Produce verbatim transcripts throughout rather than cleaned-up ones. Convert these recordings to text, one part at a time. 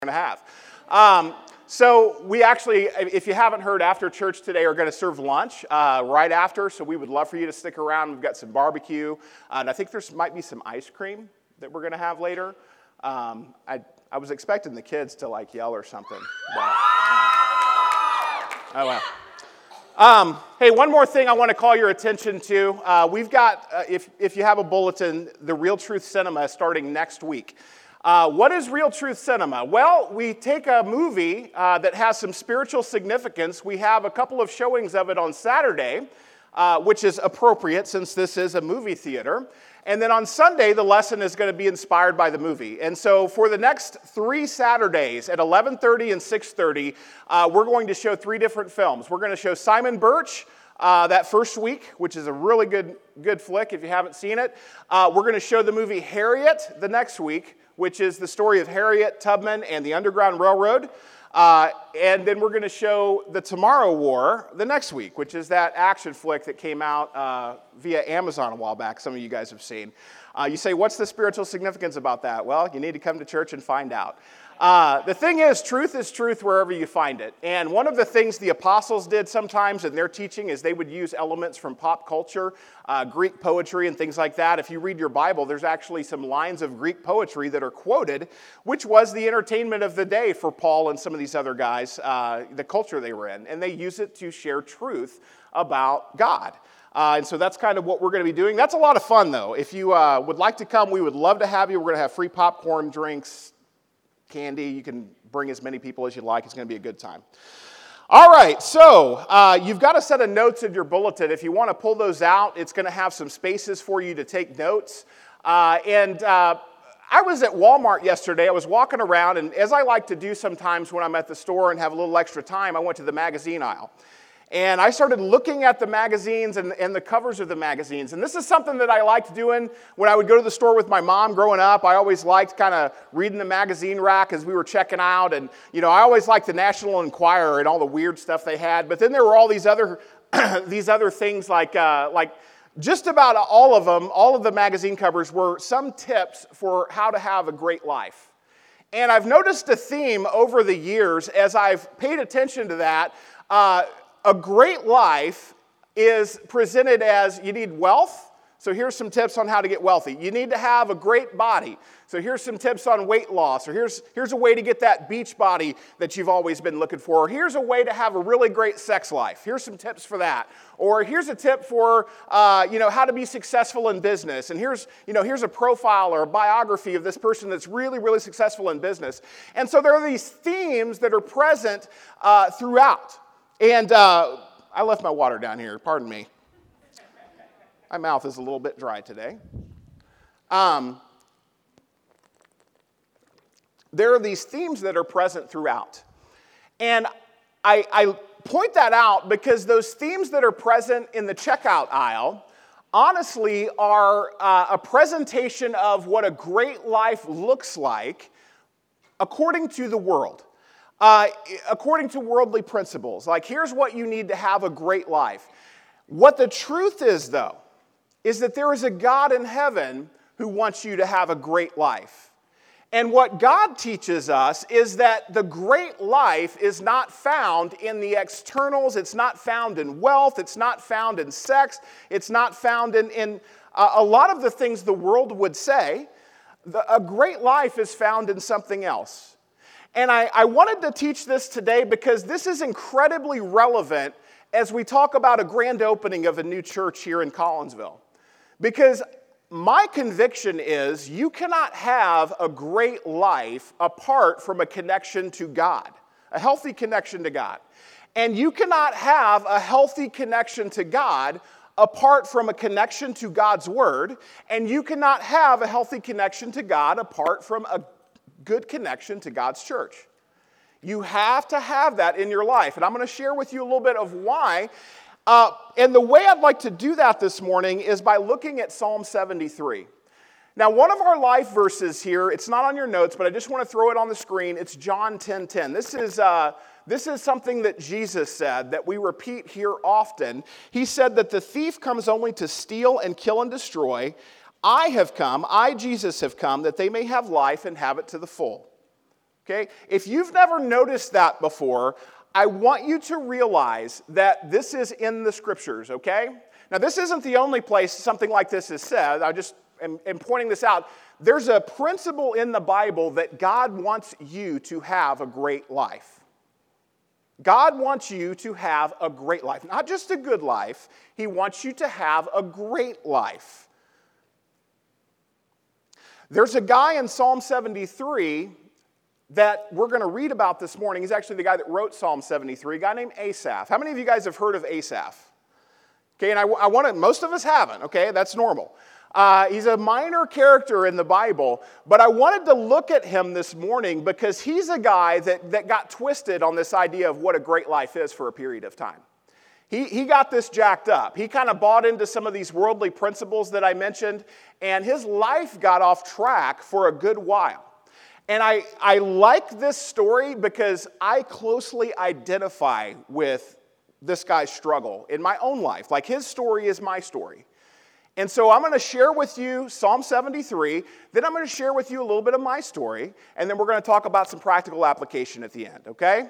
and a half. Um, so we actually, if you haven't heard, after church today, are going to serve lunch uh, right after. So we would love for you to stick around. We've got some barbecue, uh, and I think there might be some ice cream that we're going to have later. Um, I I was expecting the kids to like yell or something. But, uh, oh well. Um, hey, one more thing I want to call your attention to. Uh, we've got, uh, if if you have a bulletin, the Real Truth Cinema starting next week. Uh, what is Real Truth Cinema? Well, we take a movie uh, that has some spiritual significance. We have a couple of showings of it on Saturday, uh, which is appropriate since this is a movie theater. And then on Sunday, the lesson is going to be inspired by the movie. And so for the next three Saturdays at eleven thirty and six thirty, uh, we're going to show three different films. We're going to show Simon Birch uh, that first week, which is a really good, good flick if you haven't seen it. Uh, we're going to show the movie Harriet the next week, which is the story of Harriet Tubman and the Underground Railroad. Uh, and then we're going to show The Tomorrow War the next week, which is that action flick that came out uh, via Amazon a while back. Some of you guys have seen. Uh, you say, what's the spiritual significance about that? Well, you need to come to church and find out. Uh, the thing is, truth is truth wherever you find it. And one of the things the apostles did sometimes in their teaching is they would use elements from pop culture, uh, Greek poetry and things like that. If you read your Bible, there's actually some lines of Greek poetry that are quoted, which was the entertainment of the day for Paul and some of these other guys, uh, the culture they were in. And they use it to share truth about God. Uh, and so that's kind of what we're going to be doing. That's a lot of fun, though. If you uh, would like to come, we would love to have you. We're going to have free popcorn, drinks, candy. You can bring as many people as you like. It's going to be a good time. All right, so uh, you've got a set of notes in your bulletin. If you want to pull those out, it's going to have some spaces for you to take notes. Uh, and uh, I was at Walmart yesterday. I was walking around, and as I like to do sometimes when I'm at the store and have a little extra time, I went to the magazine aisle. And I started looking at the magazines and, and the covers of the magazines. And this is something that I liked doing when I would go to the store with my mom growing up. I always liked kind of reading the magazine rack as we were checking out. And, you know, I always liked the National Enquirer and all the weird stuff they had. But then there were all these other these other things like, uh, like just about all of them, all of the magazine covers were some tips for how to have a great life. And I've noticed a theme over the years as I've paid attention to that. Uh, A great life is presented as you need wealth, so here's some tips on how to get wealthy. You need to have a great body, so here's some tips on weight loss, or here's, here's a way to get that beach body that you've always been looking for, or here's a way to have a really great sex life. Here's some tips for that. Or here's a tip for uh, you know, how to be successful in business, and here's, you know, here's a profile or a biography of this person that's really, really successful in business. And so there are these themes that are present uh, throughout. And uh, I left my water down here, pardon me. My mouth is a little bit dry today. Um, there are these themes that are present throughout. And I, I point that out because those themes that are present in the checkout aisle honestly are uh, a presentation of what a great life looks like according to the world. Uh, according to worldly principles. Like, here's what you need to have a great life. What the truth is, though, is that there is a God in heaven who wants you to have a great life. And what God teaches us is that the great life is not found in the externals. It's not found in wealth. It's not found in sex. It's not found in, in uh, a lot of the things the world would say. The, a great life is found in something else. And I, I wanted to teach this today because this is incredibly relevant as we talk about a grand opening of a new church here in Collinsville. Because my conviction is you cannot have a great life apart from a connection to God, a healthy connection to God. And you cannot have a healthy connection to God apart from a connection to God's Word. And you cannot have a healthy connection to God apart from a good connection to God's church. You have to have that in your life. And I'm going to share with you a little bit of why. Uh, and the way I'd like to do that this morning is by looking at Psalm seventy-three. Now, one of our life verses here, it's not on your notes, but I just want to throw it on the screen. It's John ten ten. This is, uh, this is something that Jesus said that we repeat here often. He said that the thief comes only to steal and kill and destroy. I have come, I, Jesus, have come, that they may have life and have it to the full. okay? If you've never noticed that before, I want you to realize that this is in the scriptures, okay? Now, this isn't the only place something like this is said. I just am, am pointing this out. There's a principle in the Bible that God wants you to have a great life. God wants you to have a great life. Not just a good life. He wants you to have a great life. There's a guy in Psalm seventy-three that we're going to read about this morning. He's actually the guy that wrote Psalm seventy-three, a guy named Asaph. How many of you guys have heard of Asaph? Okay, and I, I want to, most of us haven't, okay? That's normal. Uh, he's a minor character in the Bible, but I wanted to look at him this morning because he's a guy that, that got twisted on this idea of what a great life is for a period of time. He, he got this jacked up. He kind of bought into some of these worldly principles that I mentioned, and his life got off track for a good while. And I, I like this story because I closely identify with this guy's struggle in my own life. Like, his story is my story. And so I'm going to share with you Psalm seventy-three, then I'm going to share with you a little bit of my story, and then we're going to talk about some practical application at the end, okay?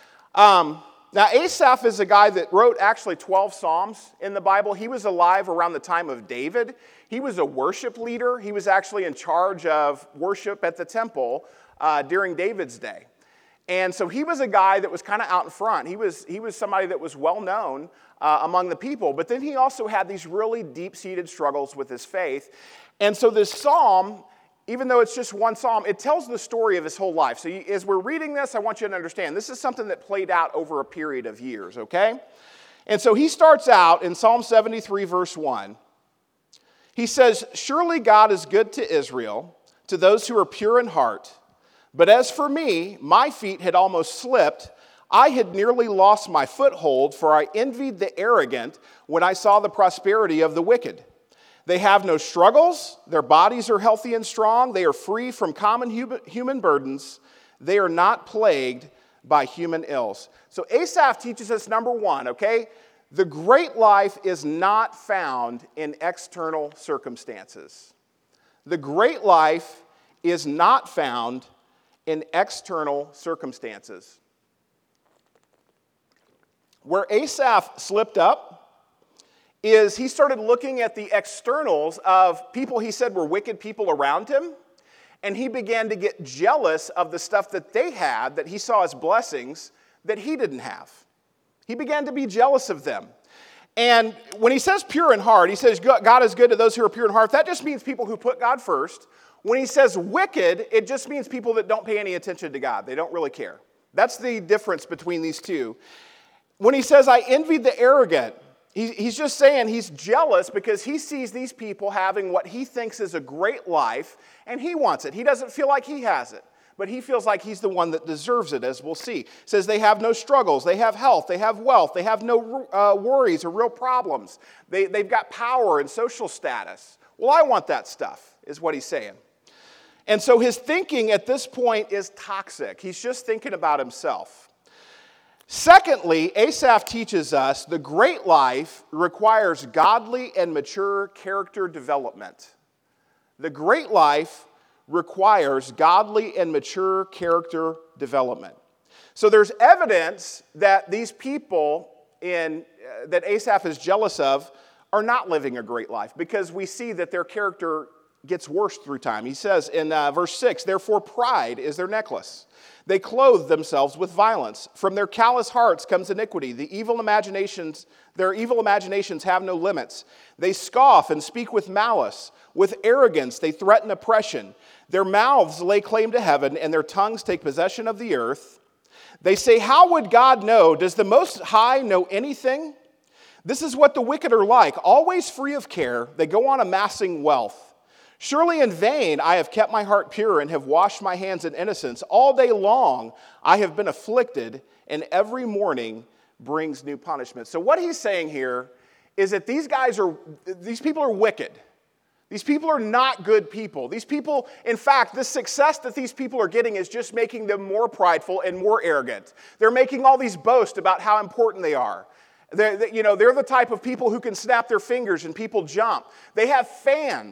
Um, now, Asaph is a guy that wrote actually twelve Psalms in the Bible. He was alive around the time of David. He was a worship leader. He was actually in charge of worship at the temple uh, during David's day. And so he was a guy that was kind of out in front. He was, he was somebody that was well known uh, among the people. But then he also had these really deep-seated struggles with his faith. And so this psalm, even though it's just one psalm, it tells the story of his whole life. So you, as we're reading this, I want you to understand, this is something that played out over a period of years, okay? And so he starts out in Psalm seventy-three, verse one. He says, "Surely God is good to Israel, to those who are pure in heart. But as for me, my feet had almost slipped. I had nearly lost my foothold, for I envied the arrogant when I saw the prosperity of the wicked. They have no struggles. Their bodies are healthy and strong. They are free from common human burdens. They are not plagued by human ills." So Asaph teaches us, number one, okay, the great life is not found in external circumstances. The great life is not found in external circumstances. Where Asaph slipped up is he started looking at the externals of people he said were wicked people around him, and he began to get jealous of the stuff that they had that he saw as blessings that he didn't have. He began to be jealous of them. And when he says pure in heart, he says God is good to those who are pure in heart. That just means people who put God first. When he says wicked, it just means people that don't pay any attention to God. They don't really care. That's the difference between these two. When he says, I envied the arrogant, he's just saying he's jealous because he sees these people having what he thinks is a great life, and he wants it. He doesn't feel like he has it, but he feels like he's the one that deserves it, as we'll see. It says they have no struggles, they have health, they have wealth, they have no uh, worries or real problems. They, they've got power and social status. Well, I want that stuff, is what he's saying. And so his thinking at this point is toxic. He's just thinking about himself. Secondly, Asaph teaches us the great life requires godly and mature character development. The great life requires godly and mature character development. So there's evidence that these people in, uh, that Asaph is jealous of are not living a great life because we see that their character gets worse through time. He says in uh, verse six, "Therefore pride is their necklace. They clothe themselves with violence. From their callous hearts comes iniquity. The evil imaginations, their evil imaginations have no limits. They scoff and speak with malice. With arrogance they threaten oppression. Their mouths lay claim to heaven, and their tongues take possession of the earth. They say, how would God know? Does the Most High know anything? This is what the wicked are like, always free of care. They go on amassing wealth. Surely in vain I have kept my heart pure and have washed my hands in innocence. All day long I have been afflicted, and every morning brings new punishment." So what he's saying here is that these guys are, these people are wicked. These people are not good people. These people, in fact, the success that these people are getting is just making them more prideful and more arrogant. They're making all these boasts about how important they are. They're, you know, they're the type of people who can snap their fingers and people jump. They have fans.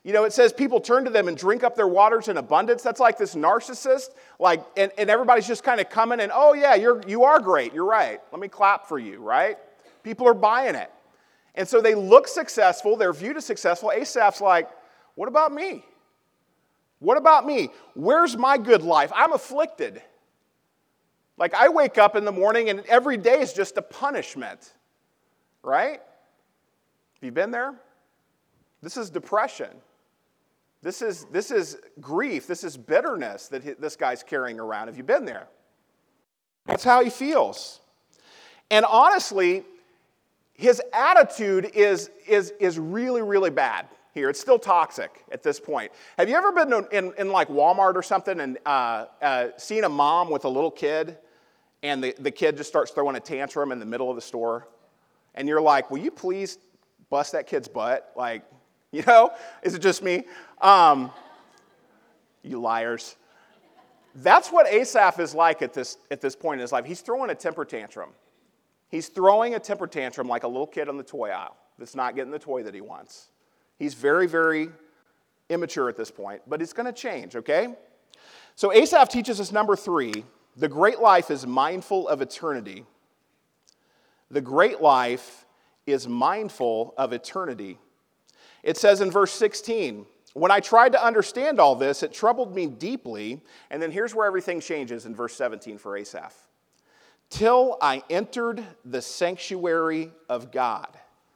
You know, it says people turn to them and drink up their waters in abundance. That's like this narcissist, like, and, and everybody's just kind of coming and, oh yeah, you're, you are great, you're right. Let me clap for you, right? People are buying it. And so they look successful, they're viewed as successful. Asaph's like, what about me? What about me? Where's my good life? I'm afflicted. Like I wake up in the morning and every day is just a punishment, right? Have you been there? This is depression. This is, this is grief. This is bitterness that he, this guy's carrying around. Have you been there? That's how he feels. And honestly, his attitude is, is, is really, really bad here. It's still toxic at this point. Have you ever been in, in, in like Walmart or something and uh, uh, seen a mom with a little kid and the, the kid just starts throwing a tantrum in the middle of the store? And you're like, will you please bust that kid's butt? Like, you know, is it just me? Um, you liars. That's what Asaph is like at this, at this point in his life. He's throwing a temper tantrum. He's throwing a temper tantrum like a little kid on the toy aisle that's not getting the toy that he wants. He's very, very immature at this point, but it's going to change, okay? So Asaph teaches us number three, the great life is mindful of eternity. The great life is mindful of eternity. It says in verse sixteen, when I tried to understand all this, it troubled me deeply. And then here's where everything changes in verse seventeen for Asaph. Till I entered the sanctuary of God,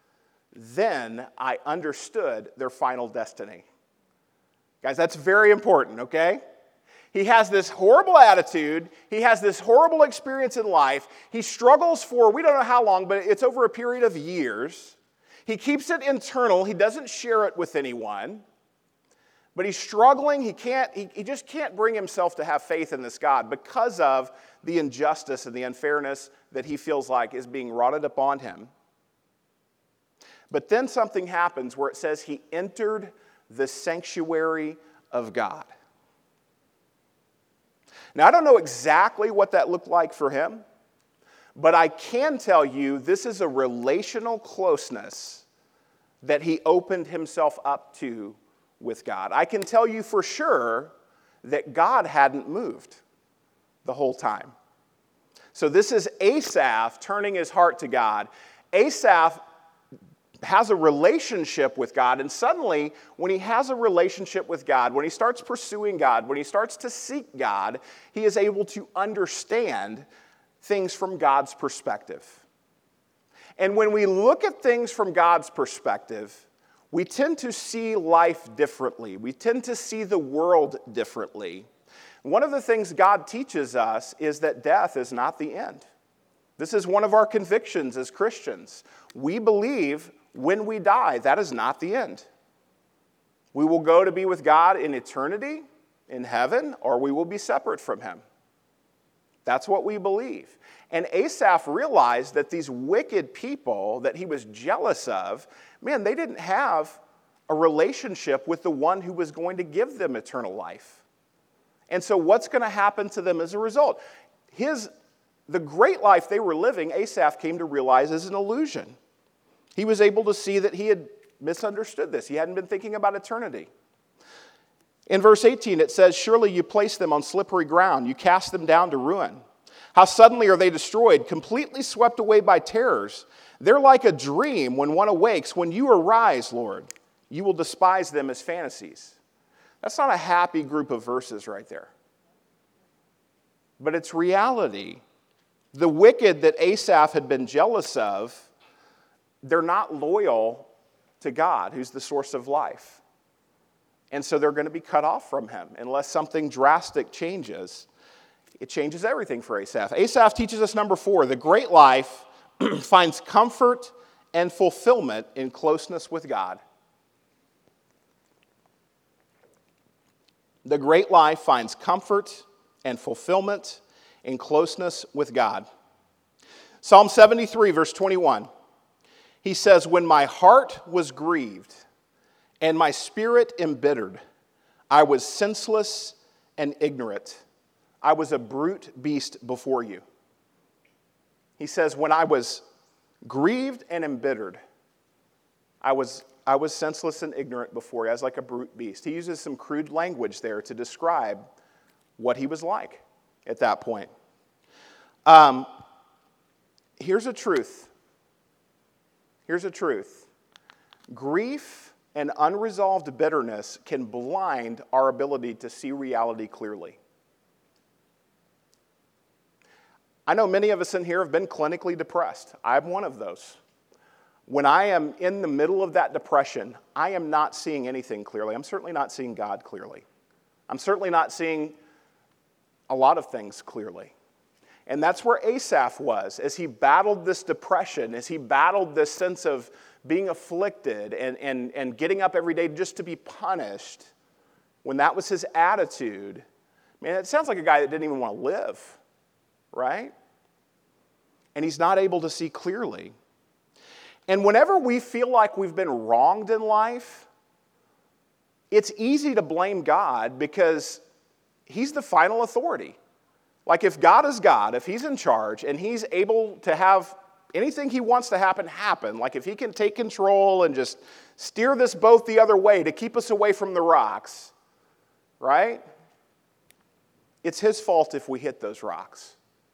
then I understood their final destiny. Guys, that's very important, okay? He has this horrible attitude. He has this horrible experience in life. He struggles for, we don't know how long, but it's over a period of years. He keeps it internal. He doesn't share it with anyone. But he's struggling. He can't, he, he just can't bring himself to have faith in this God because of the injustice and the unfairness that he feels like is being wrought upon him. But then something happens where it says he entered the sanctuary of God. Now, I don't know exactly what that looked like for him, but I can tell you this is a relational closeness that he opened himself up to with God. I can tell you for sure that God hadn't moved the whole time. So this is Asaph turning his heart to God. Asaph has a relationship with God, and suddenly, when he has a relationship with God, when he starts pursuing God, when he starts to seek God, he is able to understand things from God's perspective. And when we look at things from God's perspective, we tend to see life differently. We tend to see the world differently. One of the things God teaches us is that death is not the end. This is one of our convictions as Christians. We believe when we die, that is not the end. We will go to be with God in eternity, in heaven, or we will be separate from him. That's what we believe. And Asaph realized that these wicked people that he was jealous of, man, they didn't have a relationship with the one who was going to give them eternal life. And so what's going to happen to them as a result? His, the great life they were living, Asaph came to realize is an illusion. He was able to see that he had misunderstood this. He hadn't been thinking about eternity. In verse eighteen, it says, surely you place them on slippery ground. You cast them down to ruin. How suddenly are they destroyed, completely swept away by terrors. They're like a dream when one awakes. When you arise, Lord, you will despise them as fantasies. That's not a happy group of verses right there. But it's reality. The wicked that Asaph had been jealous of, they're not loyal to God, who's the source of life. And so they're going to be cut off from him unless something drastic changes. It changes everything for Asaph. Asaph teaches us number four, the great life finds comfort and fulfillment in closeness with God. The great life finds comfort and fulfillment in closeness with God. Psalm seventy-three, verse twenty-one. He says, when my heart was grieved and my spirit embittered, I was senseless and ignorant. I was a brute beast before you. He says, when I was grieved and embittered, I was, I was senseless and ignorant before, as like a brute beast. He uses some crude language there to describe what he was like at that point. Um, here's a truth. Here's a truth. Grief and unresolved bitterness can blind our ability to see reality clearly. I know many of us in here have been clinically depressed. I'm one of those. When I am in the middle of that depression, I am not seeing anything clearly. I'm certainly not seeing God clearly. I'm certainly not seeing a lot of things clearly. And that's where Asaph was as he battled this depression, as he battled this sense of being afflicted and, and, and getting up every day just to be punished. When that was his attitude, man, it sounds like a guy that didn't even want to live, right? And he's not able to see clearly. And whenever we feel like we've been wronged in life, it's easy to blame God because he's the final authority. Like if God is God, if he's in charge and he's able to have anything he wants to happen, happen, like if he can take control and just steer this boat the other way to keep us away from the rocks, right? It's his fault if we hit those rocks.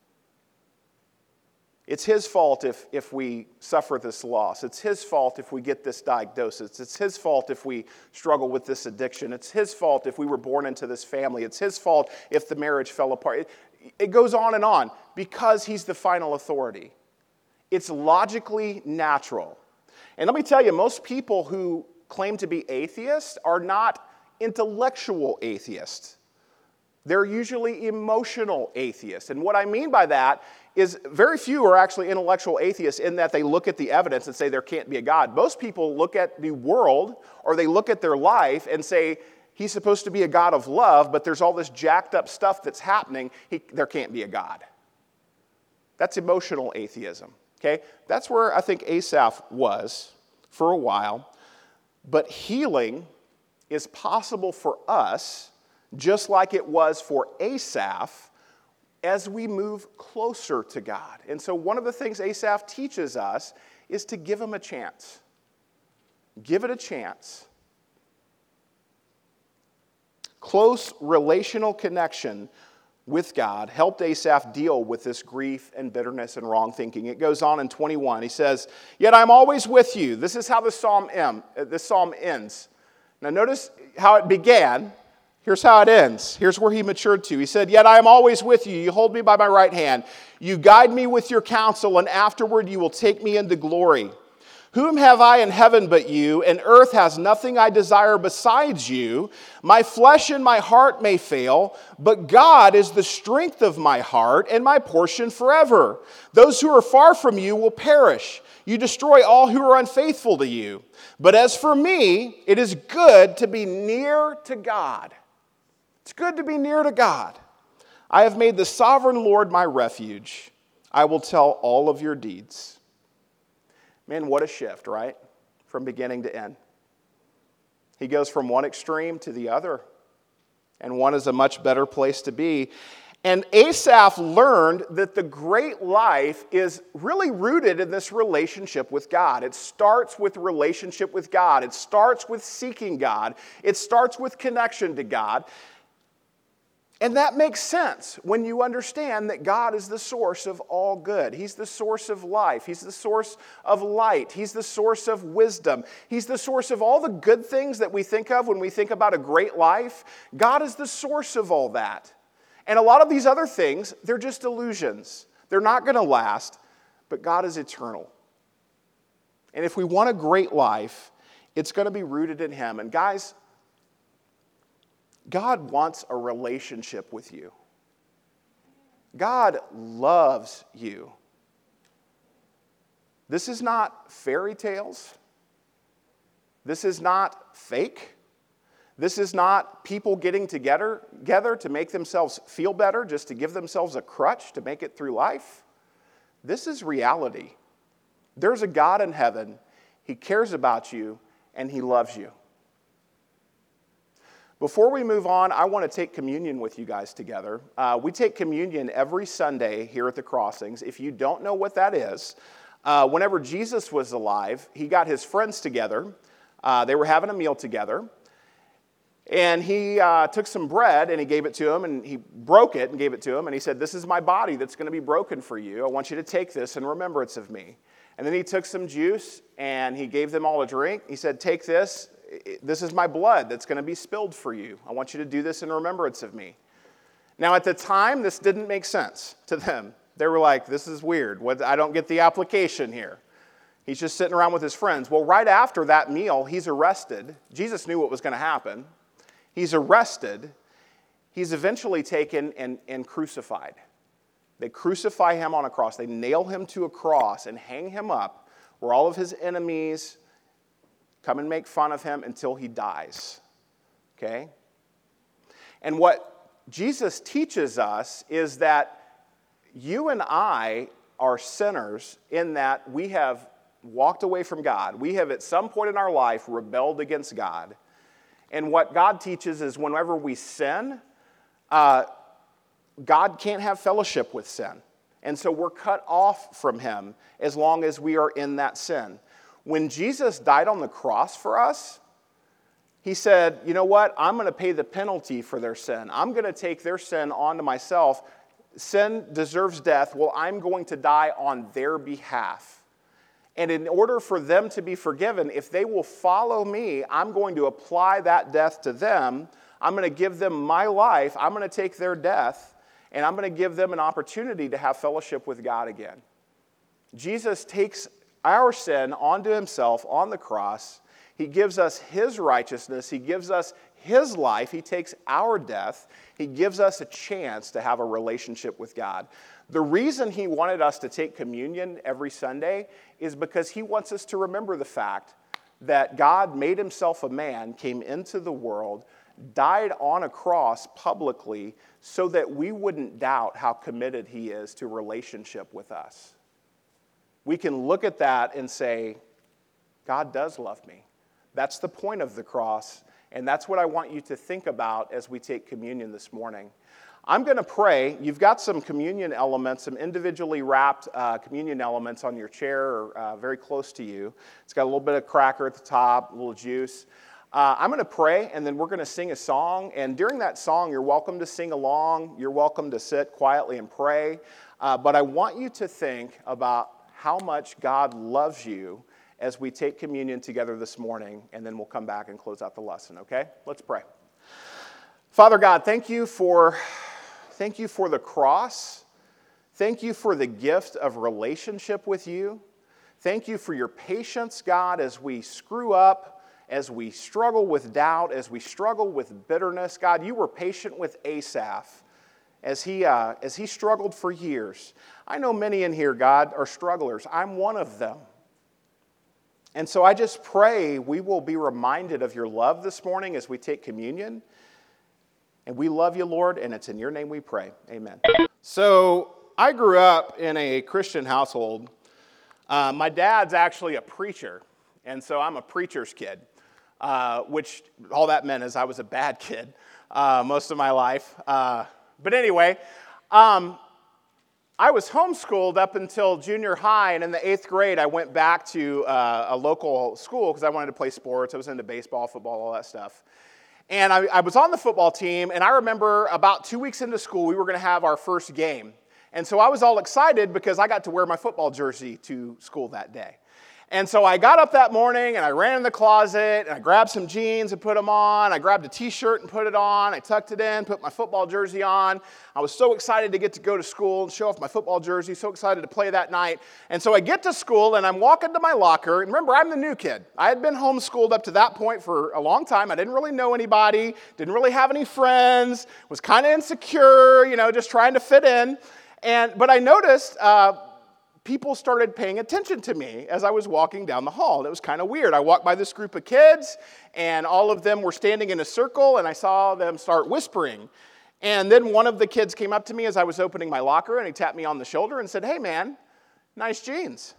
It's his fault if, if we suffer this loss. It's his fault if we get this diagnosis. It's his fault if we struggle with this addiction. It's his fault if we were born into this family. It's his fault if the marriage fell apart. It, it goes on and on because he's the final authority. It's logically natural. And let me tell you, most people who claim to be atheists are not intellectual atheists. They're usually emotional atheists. And what I mean by that is very few are actually intellectual atheists in that they look at the evidence and say there can't be a God. Most people look at the world or they look at their life and say he's supposed to be a God of love, but there's all this jacked up stuff that's happening. He, there can't be a God. That's emotional atheism. Okay? That's where I think Asaph was for a while. But healing is possible for us just like it was for Asaph as we move closer to God. And so one of the things Asaph teaches us is to give him a chance. Give it a chance. Close relational connection with God helped Asaph deal with this grief and bitterness and wrong thinking. It goes on in twenty-one. He says, "Yet I'm always with you." This is how the psalm, em, this psalm ends. Now notice how it began. Here's how it ends. Here's where he matured to. He said, "Yet I am always with you. You hold me by my right hand. You guide me with your counsel, and afterward you will take me into glory. Whom have I in heaven but you, and earth has nothing I desire besides you. My flesh and my heart may fail, but God is the strength of my heart and my portion forever. Those who are far from you will perish. You destroy all who are unfaithful to you. But as for me, it is good to be near to God." It's good to be near to God. "I have made the sovereign Lord my refuge. I will tell all of your deeds." Man, what a shift, right? From beginning to end. He goes from one extreme to the other. And one is a much better place to be. And Asaph learned that the great life is really rooted in this relationship with God. It starts with relationship with God. It starts with seeking God. It starts with connection to God. And that makes sense when you understand that God is the source of all good. He's the source of life. He's the source of light. He's the source of wisdom. He's the source of all the good things that we think of when we think about a great life. God is the source of all that. And a lot of these other things, they're just illusions. They're not going to last, but God is eternal. And if we want a great life, it's going to be rooted in Him. And guys, God wants a relationship with you. God loves you. This is not fairy tales. This is not fake. This is not people getting together, together to make themselves feel better, just to give themselves a crutch to make it through life. This is reality. There's a God in heaven. He cares about you, and He loves you. Before we move on, I want to take communion with you guys together. Uh, we take communion every Sunday here at the Crossings. If you don't know what that is, uh, whenever Jesus was alive, He got His friends together. Uh, they were having a meal together. And he uh, took some bread and he gave it to him, and he broke it and gave it to him. And he said, "This is my body that's going to be broken for you. I want you to take this in remembrance of me." And then he took some juice and he gave them all a drink. He said, "Take this. This is my blood that's going to be spilled for you. I want you to do this in remembrance of me." Now, at the time, this didn't make sense to them. They were like, "This is weird. What, I don't get the application here." He's just sitting around with his friends. Well, right after that meal, he's arrested. Jesus knew what was going to happen. He's arrested. He's eventually taken and, and crucified. They crucify him on a cross. They nail him to a cross and hang him up where all of his enemies come and make fun of him until he dies. Okay? And what Jesus teaches us is that you and I are sinners in that we have walked away from God. We have at some point in our life rebelled against God. And what God teaches is whenever we sin, uh, God can't have fellowship with sin. And so we're cut off from him as long as we are in that sin. When Jesus died on the cross for us, he said, "You know what? I'm going to pay the penalty for their sin. I'm going to take their sin onto myself. Sin deserves death. Well, I'm going to die on their behalf. And in order for them to be forgiven, if they will follow me, I'm going to apply that death to them. I'm going to give them my life. I'm going to take their death, and I'm going to give them an opportunity to have fellowship with God again." Jesus takes our sin onto himself on the cross. He gives us his righteousness. He gives us his life. He takes our death. He gives us a chance to have a relationship with God. The reason he wanted us to take communion every Sunday is because he wants us to remember the fact that God made himself a man, came into the world, died on a cross publicly so that we wouldn't doubt how committed he is to relationship with us. We can look at that and say, God does love me. That's the point of the cross, and that's what I want you to think about as we take communion this morning. I'm going to pray. You've got some communion elements, some individually wrapped uh, communion elements on your chair or uh, very close to you. It's got a little bit of cracker at the top, a little juice. Uh, I'm going to pray, and then we're going to sing a song. And during that song, you're welcome to sing along. You're welcome to sit quietly and pray. Uh, but I want you to think about how much God loves you as we take communion together this morning, and then we'll come back and close out the lesson, okay? Let's pray. Father God, thank you for... Thank you for the cross. Thank you for the gift of relationship with you. Thank you for your patience, God, as we screw up, as we struggle with doubt, as we struggle with bitterness. God, you were patient with Asaph as he, uh, as he struggled for years. I know many in here, God, are strugglers. I'm one of them. And so I just pray we will be reminded of your love this morning as we take communion. And we love you, Lord, and it's in your name we pray. Amen. So I grew up in a Christian household. Uh, my dad's actually a preacher, and so I'm a preacher's kid, uh, which all that meant is I was a bad kid uh, most of my life. Uh, but anyway, um, I was homeschooled up until junior high, and in the eighth grade, I went back to uh, a local school because I wanted to play sports. I was into baseball, football, all that stuff. And I, I was on the football team, and I remember about two weeks into school, we were going to have our first game. And so I was all excited because I got to wear my football jersey to school that day. And so I got up that morning, and I ran in the closet, and I grabbed some jeans and put them on. I grabbed a T-shirt and put it on. I tucked it in, put my football jersey on. I was so excited to get to go to school and show off my football jersey, so excited to play that night. And so I get to school, and I'm walking to my locker. And remember, I'm the new kid. I had been homeschooled up to that point for a long time. I didn't really know anybody, didn't really have any friends, was kind of insecure, you know, just trying to fit in. And But I noticed... Uh, people started paying attention to me as I was walking down the hall. It was kind of weird. I walked by this group of kids, and all of them were standing in a circle, and I saw them start whispering. And then one of the kids came up to me as I was opening my locker, and he tapped me on the shoulder and said, "Hey, man, nice jeans."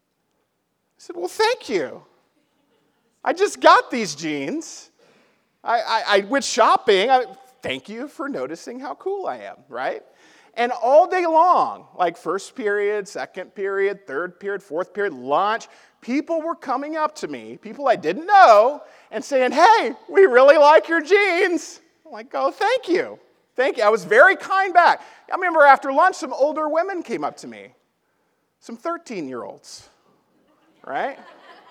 I said, "Well, thank you. I just got these jeans. I, I, I went shopping. I, thank you for noticing how cool I am," right? And all day long, like first period, second period, third period, fourth period, lunch, people were coming up to me, people I didn't know, and saying, hey, we really like your jeans. I'm like, oh, thank you. Thank you. I was very kind back. I remember after lunch, some older women came up to me, some thirteen-year-olds, right?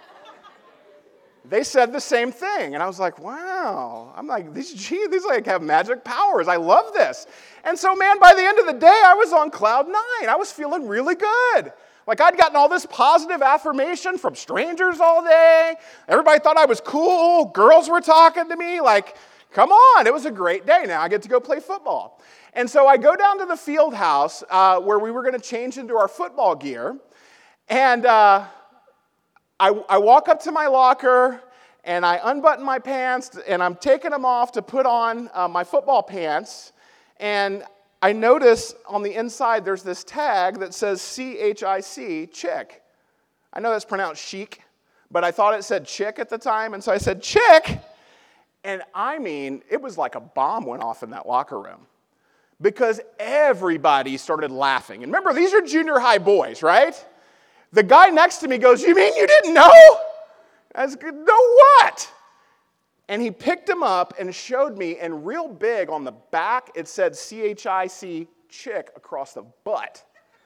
They said the same thing, and I was like, wow. I'm like, these jeans, these like have magic powers. I love this. And so, man, by the end of the day, I was on cloud nine. I was feeling really good. Like I'd gotten all this positive affirmation from strangers all day. Everybody thought I was cool. Girls were talking to me. Like, come on, it was a great day. Now I get to go play football. And so I go down to the field house uh, where we were going to change into our football gear. And uh, I, I walk up to my locker, and I unbutton my pants, and I'm taking them off to put on uh, my football pants. And I notice on the inside there's this tag that says C H I C, chick. I know that's pronounced chic, but I thought it said chick at the time, and so I said, chick. And I mean, it was like a bomb went off in that locker room because everybody started laughing. And remember, these are junior high boys, right? The guy next to me goes, you mean you didn't know? I was like, know what? And he picked him up and showed me, and real big on the back, it said C H I C, chick, across the butt.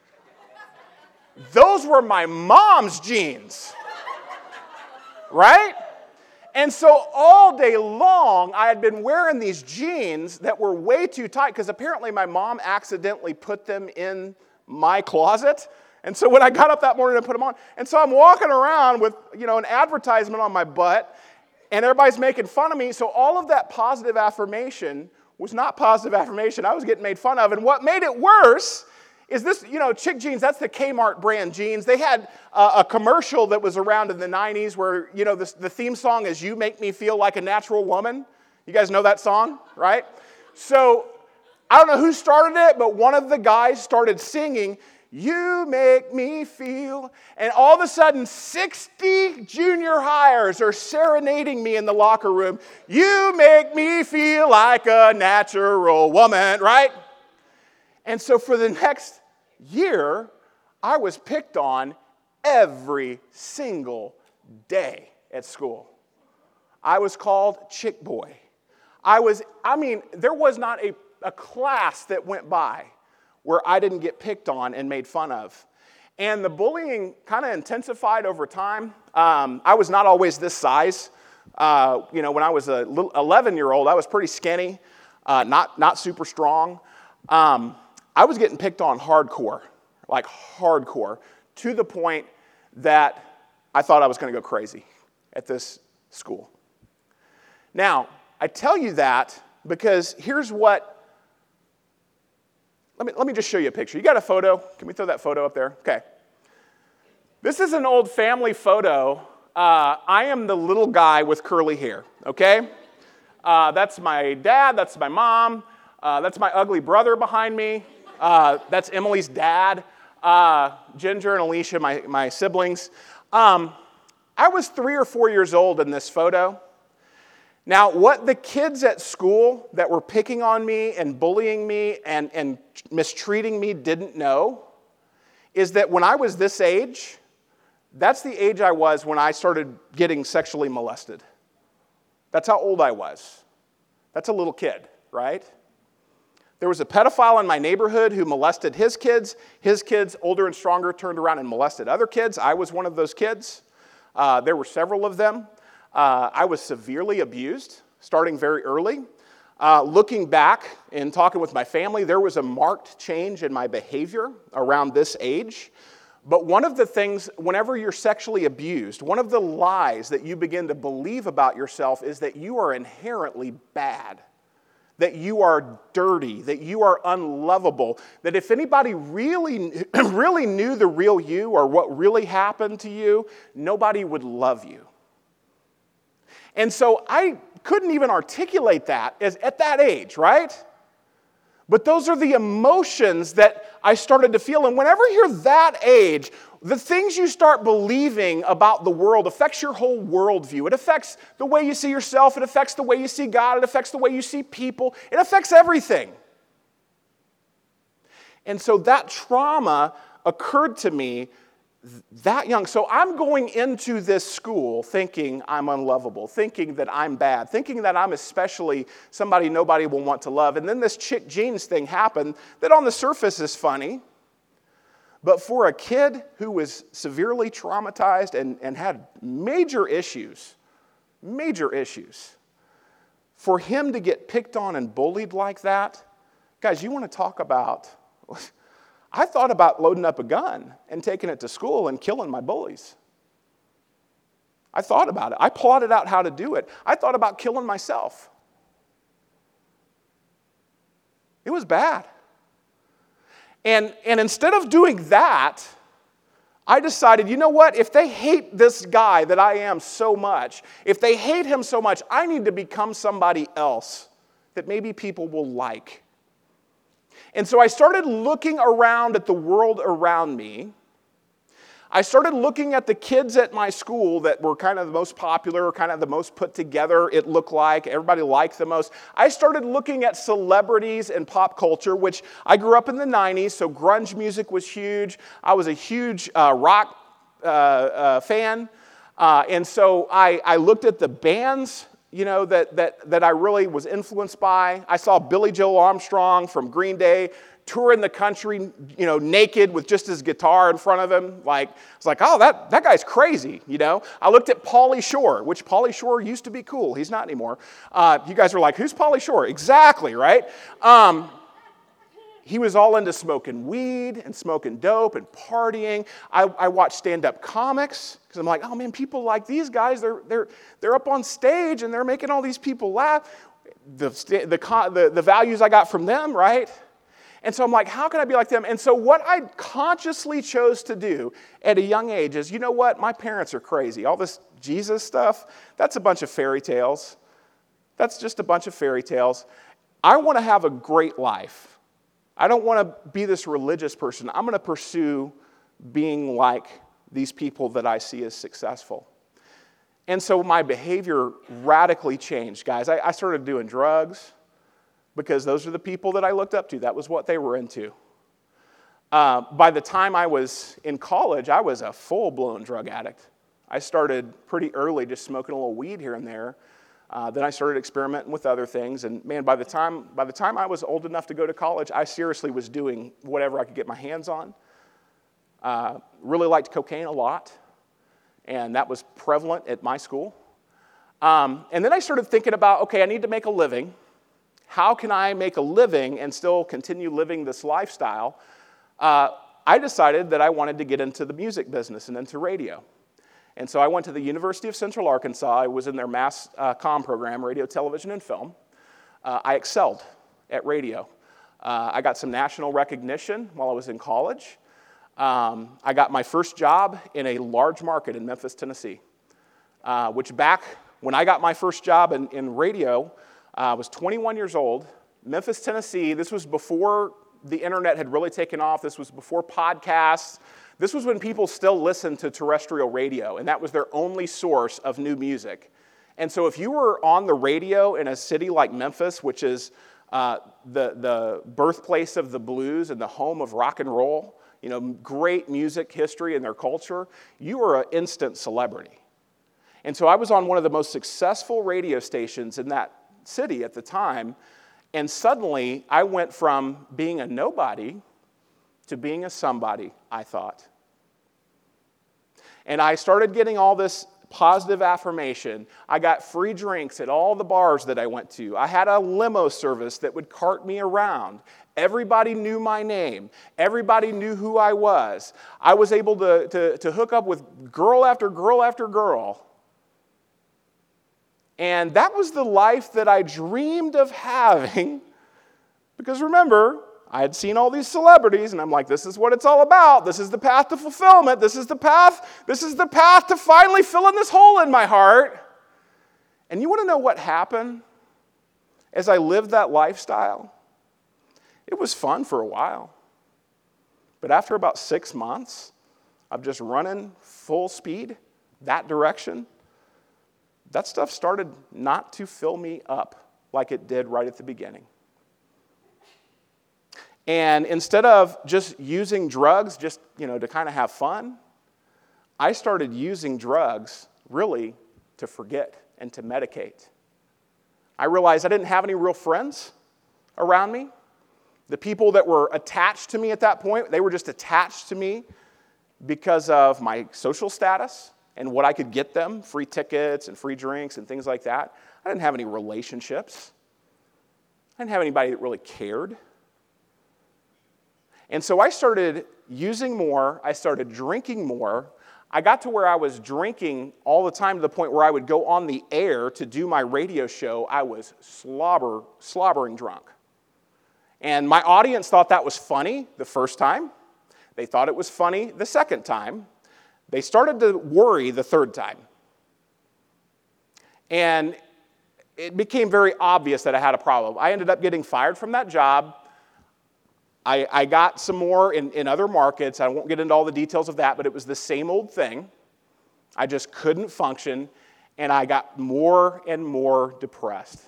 Those were my mom's jeans, right? And so all day long, I had been wearing these jeans that were way too tight, because apparently my mom accidentally put them in my closet. And so when I got up that morning and put them on, and so I'm walking around with, you know, an advertisement on my butt, and everybody's making fun of me. So all of that positive affirmation was not positive affirmation. I was getting made fun of. And what made it worse is this, you know, chick jeans, that's the Kmart brand jeans. They had uh, a commercial that was around in the nineties where, you know, this, the theme song is You Make Me Feel Like a Natural Woman. You guys know that song, right? So I don't know who started it, but one of the guys started singing, you make me feel, and all of a sudden, sixty junior hires are serenading me in the locker room. You make me feel like a natural woman, right? And so for the next year, I was picked on every single day at school. I was called chick boy. I was, I mean, there was not a, a class that went by where I didn't get picked on and made fun of. And the bullying kind of intensified over time. Um, I was not always this size. Uh, you know, when I was a little eleven-year-old, I was pretty skinny, uh, not, not super strong. Um, I was getting picked on hardcore, like hardcore, to the point that I thought I was going to go crazy at this school. Now, I tell you that because here's what Let me, let me just show you a picture. You got a photo? Can we throw that photo up there? Okay. This is an old family photo. Uh, I am the little guy with curly hair, okay? Uh, that's my dad. That's my mom. Uh, that's my ugly brother behind me. Uh, that's Emily's dad. Uh, Ginger and Alicia, my, my siblings. Um, I was three or four years old in this photo. Now, what the kids at school that were picking on me and bullying me and, and mistreating me didn't know is that when I was this age, that's the age I was when I started getting sexually molested. That's how old I was. That's a little kid, right? There was a pedophile in my neighborhood who molested his kids. His kids, older and stronger, turned around and molested other kids. I was one of those kids. Uh, there were several of them. Uh, I was severely abused, starting very early. Uh, looking back and talking with my family, there was a marked change in my behavior around this age. But one of the things, whenever you're sexually abused, one of the lies that you begin to believe about yourself is that you are inherently bad, that you are dirty, that you are unlovable, that if anybody really, really knew the real you or what really happened to you, nobody would love you. And so I couldn't even articulate that as, at that age, right? But those are the emotions that I started to feel. And whenever you're that age, the things you start believing about the world affects your whole worldview. It affects the way you see yourself. It affects the way you see God. It affects the way you see people. It affects everything. And so that trauma occurred to me that young. So I'm going into this school thinking I'm unlovable, thinking that I'm bad, thinking that I'm especially somebody nobody will want to love. And then this chick jeans thing happened that on the surface is funny. But for a kid who was severely traumatized and, and had major issues, major issues, for him to get picked on and bullied like that, guys, you want to talk about... I thought about loading up a gun and taking it to school and killing my bullies. I thought about it. I plotted out how to do it. I thought about killing myself. It was bad. And, and instead of doing that, I decided, you know what? If they hate this guy that I am so much, if they hate him so much, I need to become somebody else that maybe people will like. And so I started looking around at the world around me. I started looking at the kids at my school that were kind of the most popular, kind of the most put together, it looked like. Everybody liked the most. I started looking at celebrities and pop culture, which I grew up in the nineties, so grunge music was huge. I was a huge uh, rock uh, uh, fan. Uh, and so I, I looked at the bands you know, that, that, that I really was influenced by. I saw Billy Joe Armstrong from Green Day touring the country, you know, naked with just his guitar in front of him. Like, it's like, oh, that, that guy's crazy, you know. I looked at Pauly Shore, which Pauly Shore used to be cool. He's not anymore. Uh, you guys are like, who's Pauly Shore? Exactly, right? Um, he was all into smoking weed and smoking dope and partying. I, I watched stand-up comics because I'm like, oh man, people like these guys. They're they're they're up on stage and they're making all these people laugh. The the the, the values I got from them, right? And so I'm like, how can I be like them? And so what I consciously chose to do at a young age is, you know what? My parents are crazy. All this Jesus stuff, that's a bunch of fairy tales. That's just a bunch of fairy tales. I want to have a great life. I don't want to be this religious person. I'm going to pursue being like these people that I see as successful. And so my behavior radically changed, guys. I, I started doing drugs because those are the people that I looked up to. That was what they were into. Uh, by the time I was in college, I was a full-blown drug addict. I started pretty early just smoking a little weed here and there. Uh, then I started experimenting with other things, and man, by the time by the time I was old enough to go to college, I seriously was doing whatever I could get my hands on. Uh, really liked cocaine a lot, and that was prevalent at my school. Um, and then I started thinking about, okay, I need to make a living. How can I make a living and still continue living this lifestyle? Uh, I decided that I wanted to get into the music business and into radio. And so I went to the University of Central Arkansas. I was in their mass uh, comm program, radio, television, and film. Uh, I excelled at radio. Uh, I got some national recognition while I was in college. Um, I got my first job in a large market in Memphis, Tennessee, uh, which back when I got my first job in, in radio, uh, I was twenty-one years old. Memphis, Tennessee, this was before the internet had really taken off. This was before podcasts. This was when people still listened to terrestrial radio, and that was their only source of new music. And so if you were on the radio in a city like Memphis, which is uh, the, the birthplace of the blues and the home of rock and roll, you know, great music history in their culture, you were an instant celebrity. And so I was on one of the most successful radio stations in that city at the time, and suddenly I went from being a nobody to being a somebody, I thought. And I started getting all this positive affirmation. I got free drinks at all the bars that I went to. I had a limo service that would cart me around. Everybody knew my name. Everybody knew who I was. I was able to, to, to hook up with girl after girl after girl. And that was the life that I dreamed of having. Because remember, I had seen all these celebrities, and I'm like, this is what it's all about. This is the path to fulfillment. This is the path, this is the path to finally filling this hole in my heart. And you want to know what happened as I lived that lifestyle? It was fun for a while. But after about six months of just running full speed that direction, that stuff started not to fill me up like it did right at the beginning. And instead of just using drugs just, you know, to kind of have fun, I started using drugs really to forget and to medicate. I realized I didn't have any real friends around me. The people that were attached to me at that point, they were just attached to me because of my social status and what I could get them, free tickets and free drinks and things like that. I didn't have any relationships. I didn't have anybody that really cared. And so I started using more. I started drinking more. I got to where I was drinking all the time to the point where I would go on the air to do my radio show. I was slobber, slobbering drunk. And my audience thought that was funny the first time. They thought it was funny the second time. They started to worry the third time. And it became very obvious that I had a problem. I ended up getting fired from that job. I, I got some more in, in other markets. I won't get into all the details of that, but it was the same old thing. I just couldn't function, and I got more and more depressed.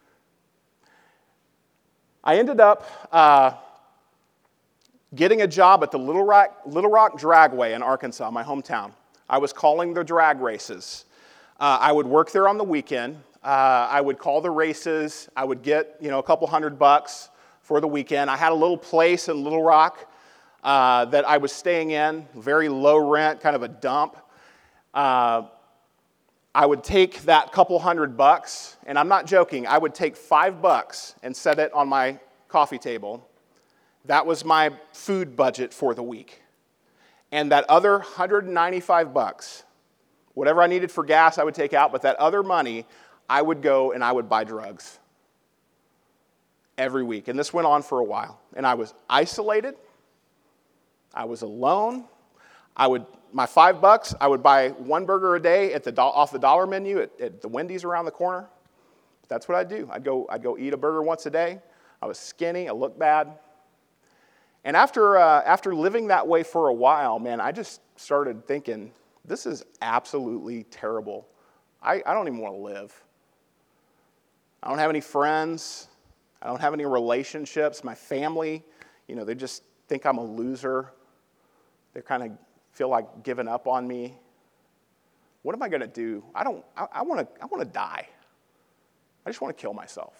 I ended up uh, getting a job at the Little Rock, Little Rock Dragway in Arkansas, my hometown. I was calling the drag races. Uh, I would work there on the weekend. Uh, I would call the races. I would get, you know, a couple hundred bucks for the weekend. I had a little place in Little Rock uh, that I was staying in, very low rent, kind of a dump. Uh, I would take that couple hundred bucks, and I'm not joking, I would take five bucks and set it on my coffee table. That was my food budget for the week. And that other one hundred ninety-five bucks, whatever I needed for gas, I would take out, but that other money, I would go and I would buy drugs every week. And this went on for a while. And I was isolated. I was alone. I would, my five bucks, I would buy one burger a day at the do- off the dollar menu at, at the Wendy's around the corner. That's what I'd do. I'd go, I'd go eat a burger once a day. I was skinny. I looked bad. And after, uh, after living that way for a while, man, I just started thinking, this is absolutely terrible. I, I don't even want to live. I don't have any friends. I don't have any relationships. My family, you know, they just think I'm a loser. They kind of feel like giving up on me. What am I going to do? I don't. I, I want to. I want to die. I just want to kill myself.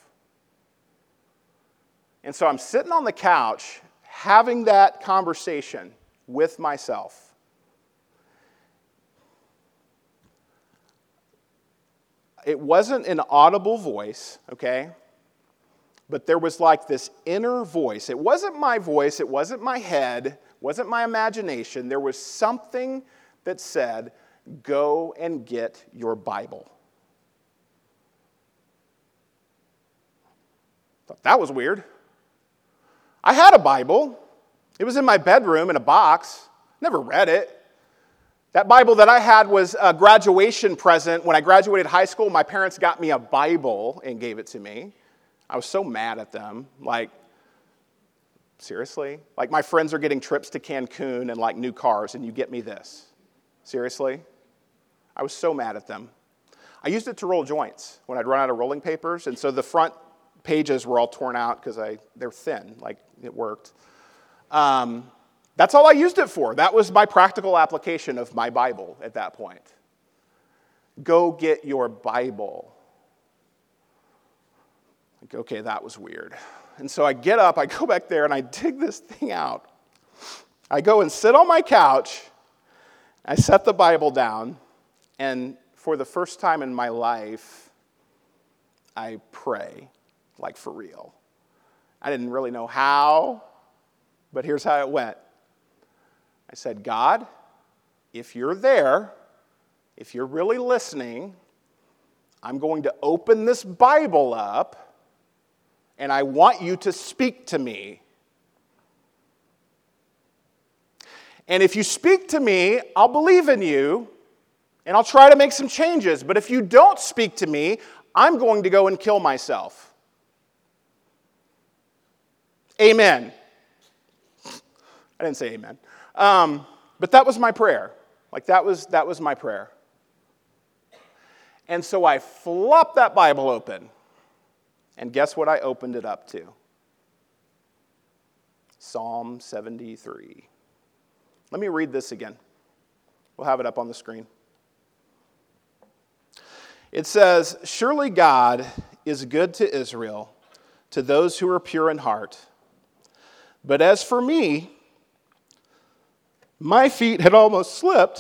And so I'm sitting on the couch having that conversation with myself. It wasn't an audible voice, okay? But there was like this inner voice. It wasn't my voice. It wasn't my head. It wasn't my imagination. There was something that said, go and get your Bible. Thought that was weird. I had a Bible. It was in my bedroom in a box. Never read it. That Bible that I had was a graduation present. When I graduated high school, my parents got me a Bible and gave it to me. I was so mad at them. Like, seriously? Like, my friends are getting trips to Cancun and, like, new cars, and you get me this. Seriously? I was so mad at them. I used it to roll joints when I'd run out of rolling papers, and so the front pages were all torn out because I they're thin. Like, it worked. Um, that's all I used it for. That was my practical application of my Bible at that point. Go get your Bible. Like, okay, that was weird. And so I get up, I go back there, and I dig this thing out. I go and sit on my couch. I set the Bible down, and for the first time in my life, I pray, like for real. I didn't really know how, but here's how it went. I said, God, if you're there, if you're really listening, I'm going to open this Bible up, and I want you to speak to me. And if you speak to me, I'll believe in you, and I'll try to make some changes. But if you don't speak to me, I'm going to go and kill myself. Amen. I didn't say amen. Um, but that was my prayer. Like, that was, that was my prayer. And so I flopped that Bible open. And guess what I opened it up to? Psalm seventy-three. Let me read this again. We'll have it up on the screen. It says, "Surely God is good to Israel, to those who are pure in heart. But as for me, my feet had almost slipped.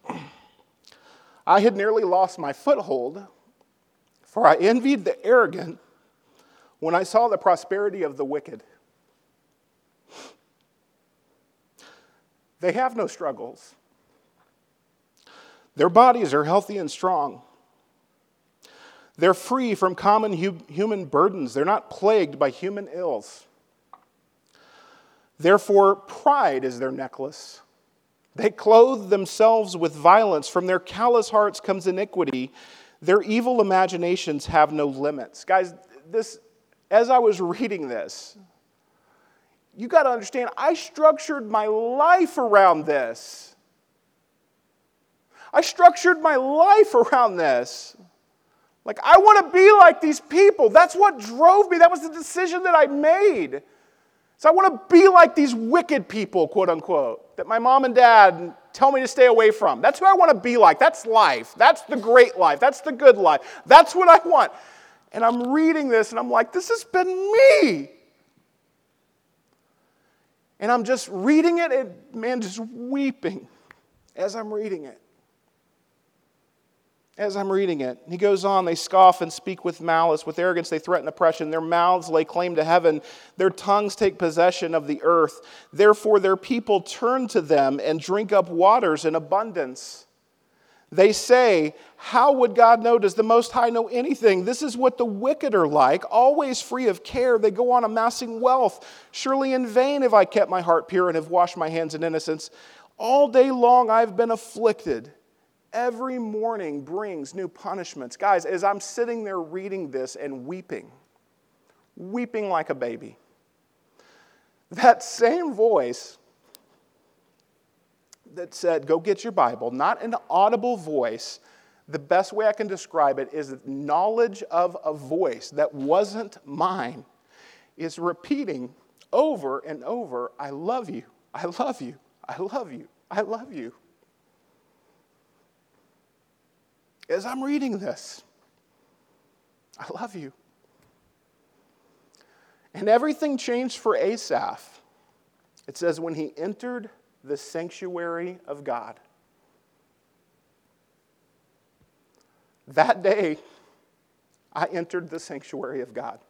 I had nearly lost my foothold, for I envied the arrogant when I saw the prosperity of the wicked. They have no struggles. Their bodies are healthy and strong. They're free from common hu- human burdens. They're not plagued by human ills. Therefore, pride is their necklace. They clothe themselves with violence. From their callous hearts comes iniquity. Their evil imaginations have no limits." Guys, this, as I was reading this, you got to understand, I structured my life around this. I structured my life around this. Like, I want to be like these people. That's what drove me. That was the decision that I made. So I want to be like these wicked people, quote unquote, that my mom and dad tell me to stay away from. That's who I want to be like. That's life. That's the great life. That's the good life. That's what I want. And I'm reading this and I'm like, this has been me. And I'm just reading it and, man, just weeping as I'm reading it. As I'm reading it. He goes on, "They scoff and speak with malice. With arrogance they threaten oppression. Their mouths lay claim to heaven. Their tongues take possession of the earth. Therefore their people turn to them and drink up waters in abundance. They say, how would God know? Does the Most High know anything? This is what the wicked are like, always free of care. They go on amassing wealth. Surely in vain have I kept my heart pure and have washed my hands in innocence. All day long I've been afflicted. Every morning brings new punishments." Guys, as I'm sitting there reading this and weeping, weeping like a baby, that same voice that said, "Go get your Bible," not an audible voice, the best way I can describe it is knowledge of a voice that wasn't mine, is repeating over and over, "I love you, I love you, I love you, I love you." As I'm reading this, I love you. And everything changed for Asaph. It says, when he entered the sanctuary of God. That day, I entered the sanctuary of God.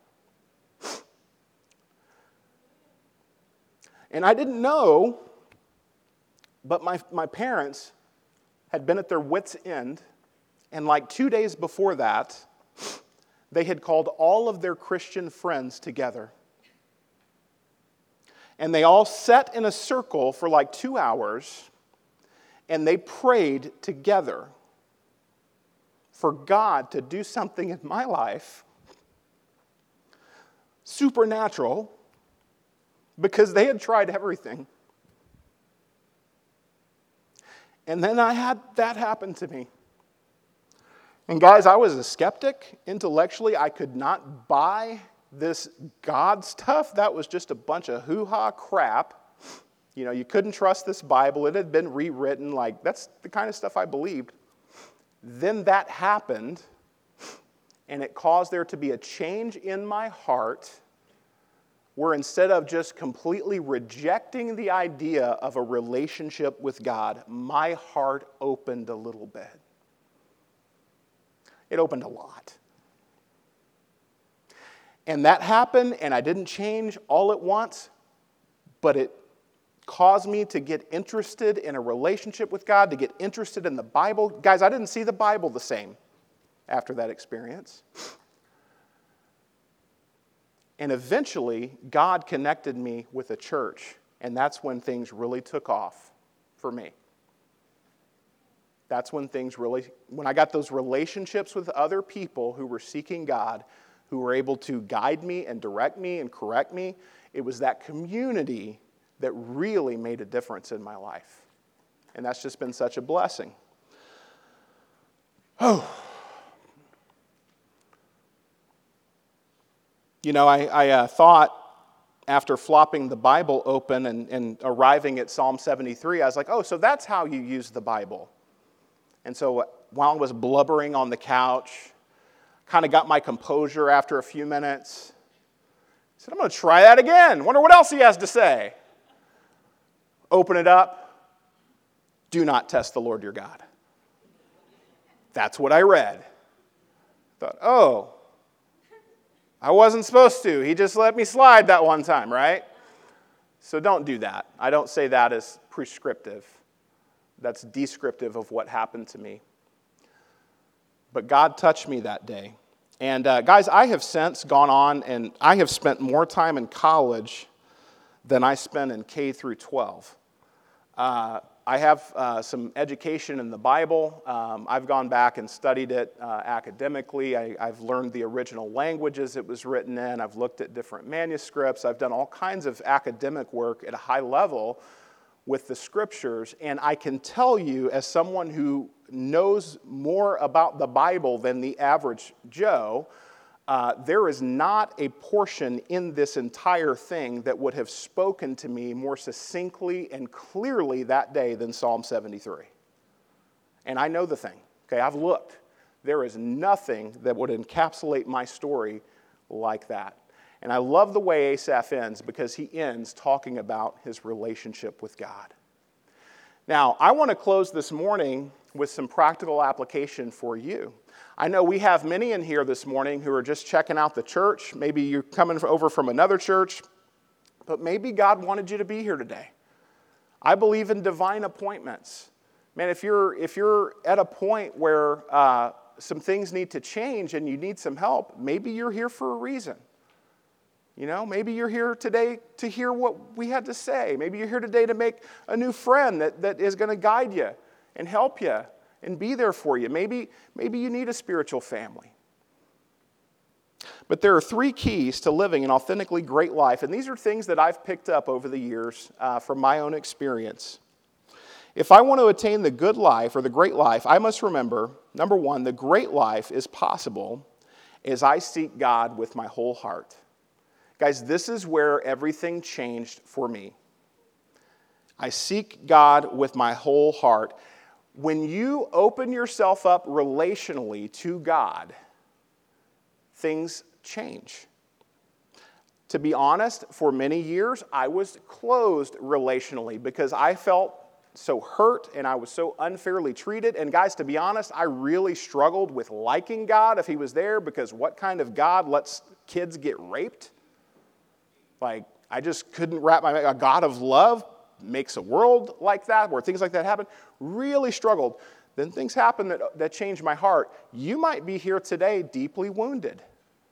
And I didn't know, but my, my parents had been at their wits' end. And like two days before that, they had called all of their Christian friends together. And they all sat in a circle for like two hours, and they prayed together for God to do something in my life, supernatural, because they had tried everything. And then I had that happen to me. And guys, I was a skeptic. Intellectually, I could not buy this God stuff. That was just a bunch of hoo-ha crap. You know, you couldn't trust this Bible. It had been rewritten. Like, that's the kind of stuff I believed. Then that happened, and it caused there to be a change in my heart where instead of just completely rejecting the idea of a relationship with God, my heart opened a little bit. It opened a lot. And that happened, and I didn't change all at once, but it caused me to get interested in a relationship with God, to get interested in the Bible. Guys, I didn't see the Bible the same after that experience. And eventually, God connected me with a church, and that's when things really took off for me. That's when things really, when I got those relationships with other people who were seeking God, who were able to guide me and direct me and correct me, it was that community that really made a difference in my life. And that's just been such a blessing. Oh. You know, I, I uh, thought after flopping the Bible open and, and arriving at Psalm seventy-three, I was like, oh, so that's how you use the Bible. And so while I was blubbering on the couch, kind of got my composure after a few minutes, I said, I'm going to try that again. Wonder what else he has to say. Open it up. Do not test the Lord your God. That's what I read. Thought, oh, I wasn't supposed to. He just let me slide that one time, right? So don't do that. I don't say that as prescriptive. That's descriptive of what happened to me. But God touched me that day. And uh, guys, I have since gone on and I have spent more time in college than I spent in K through twelve. Uh, I have uh, some education in the Bible. Um, I've gone back and studied it uh, academically. I, I've learned the original languages it was written in. I've looked at different manuscripts. I've done all kinds of academic work at a high level with the scriptures. And I can tell you, as someone who knows more about the Bible than the average Joe, Uh, there is not a portion in this entire thing that would have spoken to me more succinctly and clearly that day than Psalm seventy-three. And I know the thing, okay? I've looked. There is nothing that would encapsulate my story like that. And I love the way Asaph ends because he ends talking about his relationship with God. Now, I want to close this morning with some practical application for you. I know we have many in here this morning who are just checking out the church. Maybe you're coming over from another church, but maybe God wanted you to be here today. I believe in divine appointments. Man, if you're if you're at a point where uh, some things need to change and you need some help, maybe you're here for a reason. You know, maybe you're here today to hear what we had to say. Maybe you're here today to make a new friend that, that is going to guide you and help you and be there for you. Maybe, maybe you need a spiritual family. But there are three keys to living an authentically great life, and these are things that I've picked up over the years uh, from my own experience. If I want to attain the good life or the great life, I must remember, number one, the great life is possible as I seek God with my whole heart. Guys, this is where everything changed for me. I seek God with my whole heart. When you open yourself up relationally to God, things change. To be honest, for many years, I was closed relationally because I felt so hurt and I was so unfairly treated. And guys, to be honest, I really struggled with liking God if he was there, because what kind of God lets kids get raped? Like, I just couldn't wrap my, a God of love makes a world like that, where things like that happen. Really struggled. Then things happened that, that changed my heart. You might be here today deeply wounded.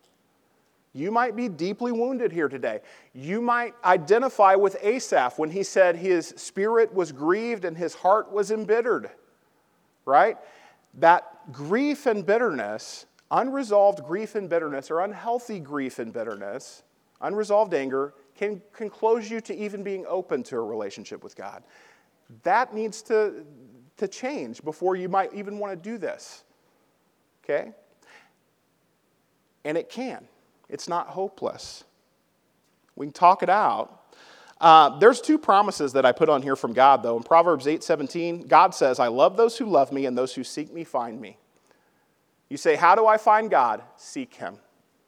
You might be deeply wounded here today. You might identify with Asaph when he said his spirit was grieved and his heart was embittered, right? That grief and bitterness, unresolved grief and bitterness, or unhealthy grief and bitterness, unresolved anger, can, can close you to even being open to a relationship with God. That needs to, to change before you might even want to do this, okay? And it can. It's not hopeless. We can talk it out. Uh, there's two promises that I put on here from God, though. In Proverbs eight seventeen, God says, I love those who love me, and those who seek me find me. You say, how do I find God? Seek him.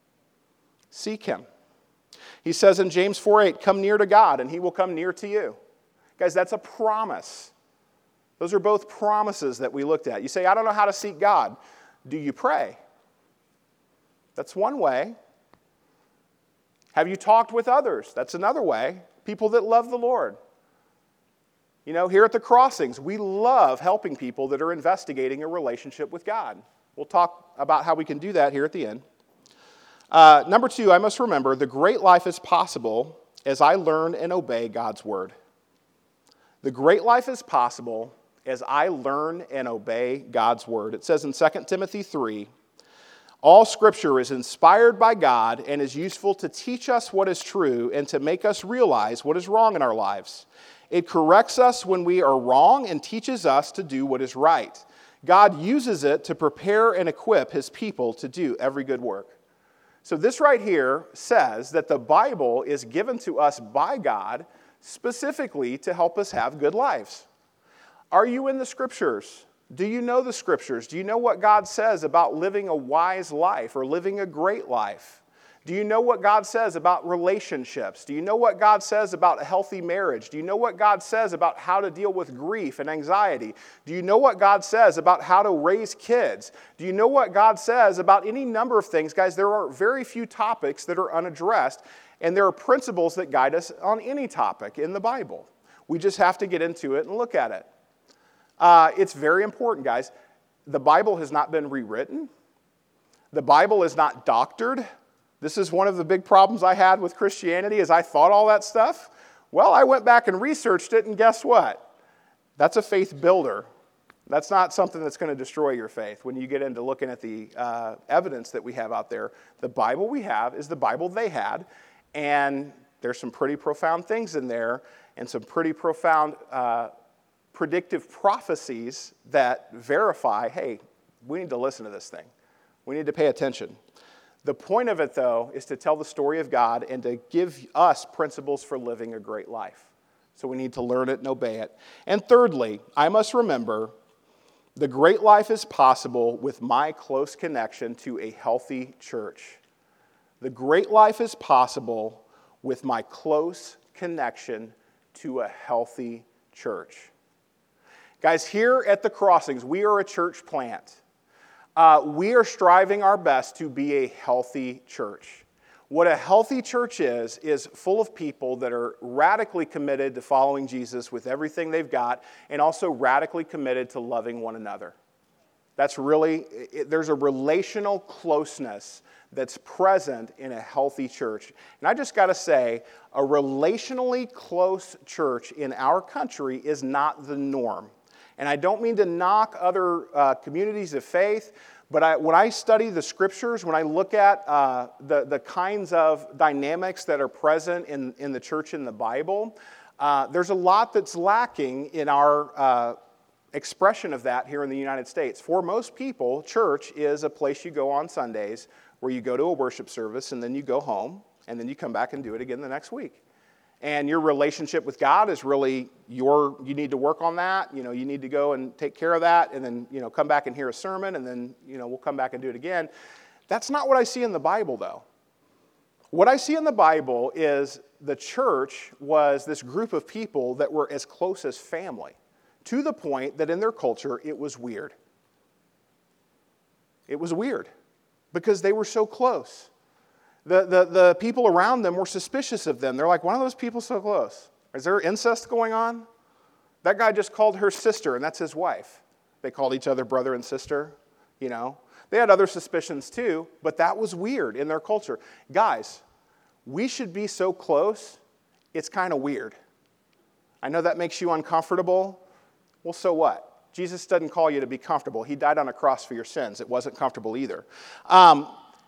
Seek him. He says in James four eight, come near to God, and he will come near to you. Guys, that's a promise. Those are both promises that we looked at. You say, I don't know how to seek God. Do you pray? That's one way. Have you talked with others? That's another way. People that love the Lord. You know, here at the Crossings, we love helping people that are investigating a relationship with God. We'll talk about how we can do that here at the end. Uh, number two, I must remember, the great life is possible as I learn and obey God's word. The great life is possible as I learn and obey God's word. It says in Second Timothy three, all Scripture is inspired by God and is useful to teach us what is true and to make us realize what is wrong in our lives. It corrects us when we are wrong and teaches us to do what is right. God uses it to prepare and equip his people to do every good work. So this right here says that the Bible is given to us by God specifically to help us have good lives. Are you in the Scriptures? Do you know the Scriptures? Do you know what God says about living a wise life or living a great life? Do you know what God says about relationships? Do you know what God says about a healthy marriage? Do you know what God says about how to deal with grief and anxiety? Do you know what God says about how to raise kids? Do you know what God says about any number of things? Guys, there are very few topics that are unaddressed, and there are principles that guide us on any topic in the Bible. We just have to get into it and look at it. Uh, it's very important, guys. The Bible has not been rewritten. The Bible is not doctored. This is one of the big problems I had with Christianity is I thought all that stuff. Well, I went back and researched it, and guess what? That's a faith builder. That's not something that's going to destroy your faith when you get into looking at the uh, evidence that we have out there. The Bible we have is the Bible they had, and there's some pretty profound things in there and some pretty profound uh, predictive prophecies that verify, hey, we need to listen to this thing. We need to pay attention. The point of it, though, is to tell the story of God and to give us principles for living a great life. So we need to learn it and obey it. And thirdly, I must remember the great life is possible with my close connection to a healthy church. The great life is possible with my close connection to a healthy church. Guys, here at the Crossings, we are a church plant. Uh, we are striving our best to be a healthy church. What a healthy church is, is full of people that are radically committed to following Jesus with everything they've got and also radically committed to loving one another. That's really, it, there's a relational closeness that's present in a healthy church. And I just got to say, a relationally close church in our country is not the norm. And I don't mean to knock other uh, communities of faith, but I, when I study the Scriptures, when I look at uh, the, the kinds of dynamics that are present in, in the church in the Bible, uh, there's a lot that's lacking in our uh, expression of that here in the United States. For most people, church is a place you go on Sundays where you go to a worship service and then you go home and then you come back and do it again the next week. And your relationship with God is really your, you need to work on that. You know, you need to go and take care of that and then, you know, come back and hear a sermon and then, you know, we'll come back and do it again. That's not what I see in the Bible, though. What I see in the Bible is the church was this group of people that were as close as family, to the point that in their culture it was weird. It was weird because they were so close. The, the, the people around them were suspicious of them. They're like, why are those people so close? Is there incest going on? That guy just called her sister, and that's his wife. They called each other brother and sister, you know. They had other suspicions too, but that was weird in their culture. Guys, we should be so close, it's kind of weird. I know that makes you uncomfortable. Well, so what? Jesus doesn't call you to be comfortable. He died on a cross for your sins. It wasn't comfortable either. Um,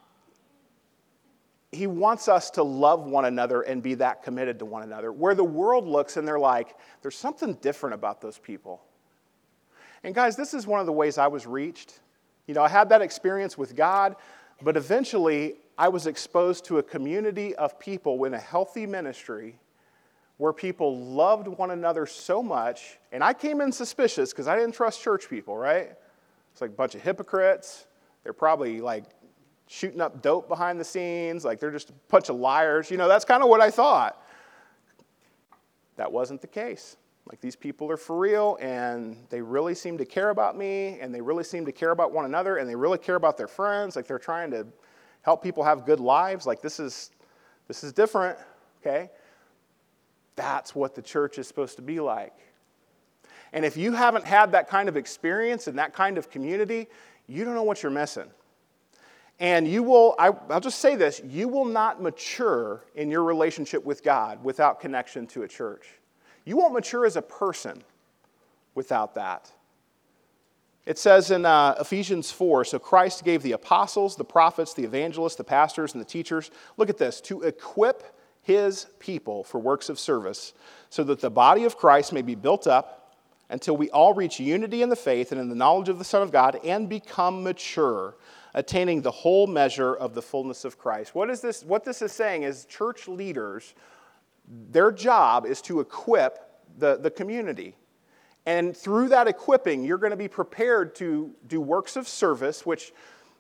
He wants us to love one another and be that committed to one another. Where the world looks and they're like, there's something different about those people. And guys, this is one of the ways I was reached. You know, I had that experience with God, but eventually I was exposed to a community of people in a healthy ministry where people loved one another so much. And I came in suspicious because I didn't trust church people, right? It's like a bunch of hypocrites. They're probably like shooting up dope behind the scenes, like they're just a bunch of liars. You know, that's kind of what I thought. That wasn't the case. Like, these people are for real, and they really seem to care about me, and they really seem to care about one another, and they really care about their friends. Like, they're trying to help people have good lives. Like, this is this is different, okay? That's what the church is supposed to be like. And if you haven't had that kind of experience and that kind of community, you don't know what you're missing. And you will, I, I'll just say this, you will not mature in your relationship with God without connection to a church. You won't mature as a person without that. It says in uh, Ephesians four, so Christ gave the apostles, the prophets, the evangelists, the pastors, and the teachers, look at this, to equip his people for works of service, so that the body of Christ may be built up until we all reach unity in the faith and in the knowledge of the Son of God and become mature, attaining the whole measure of the fullness of Christ. What is this? What this is saying is church leaders, their job is to equip the, the community. And through that equipping, you're going to be prepared to do works of service, which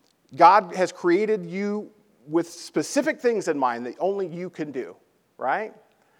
God has created you with specific things in mind that only you can do, right?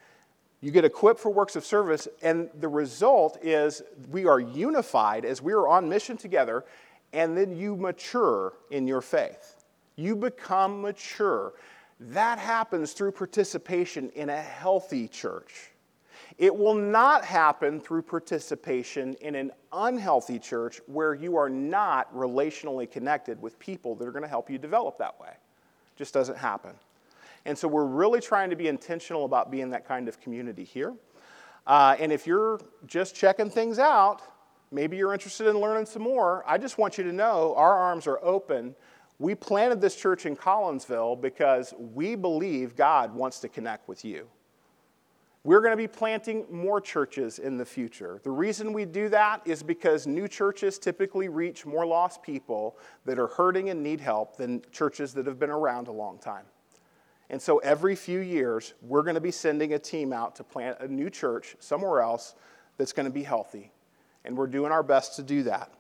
You get equipped for works of service, and the result is we are unified as we are on mission together, and then you mature in your faith. You become mature. That happens through participation in a healthy church. It will not happen through participation in an unhealthy church where you are not relationally connected with people that are going to help you develop that way. It just doesn't happen. And so we're really trying to be intentional about being that kind of community here. Uh, and if you're just checking things out, maybe you're interested in learning some more, I just want you to know our arms are open. We planted this church in Collinsville because we believe God wants to connect with you. We're going to be planting more churches in the future. The reason we do that is because new churches typically reach more lost people that are hurting and need help than churches that have been around a long time. And so every few years, we're going to be sending a team out to plant a new church somewhere else that's going to be healthy. And we're doing our best to do that.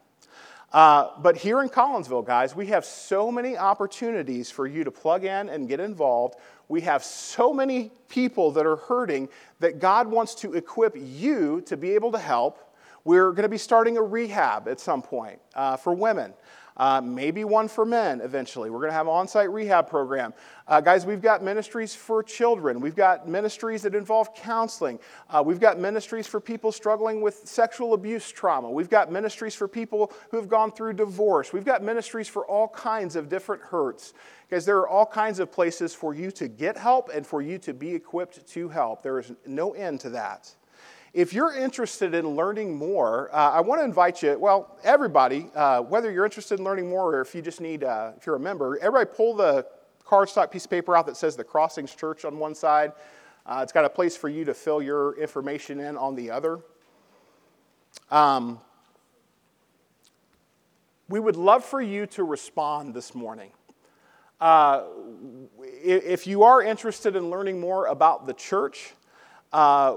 Uh, but here in Collinsville, guys, we have so many opportunities for you to plug in and get involved. We have so many people that are hurting that God wants to equip you to be able to help. We're going to be starting a rehab at some point uh, for women. Uh, maybe one for men eventually. We're going to have an on-site rehab program. Uh, guys, we've got ministries for children. We've got ministries that involve counseling. Uh, we've got ministries for people struggling with sexual abuse trauma. We've got ministries for people who have gone through divorce. We've got ministries for all kinds of different hurts. Guys, there are all kinds of places for you to get help and for you to be equipped to help. There is no end to that. If you're interested in learning more, uh, I want to invite you, well, everybody, uh, whether you're interested in learning more or if you just need, uh, if you're a member, everybody pull the cardstock piece of paper out that says the Crossings Church on one side. Uh, it's got a place for you to fill your information in on the other. Um, we would love for you to respond this morning. Uh, if you are interested in learning more about the church, uh,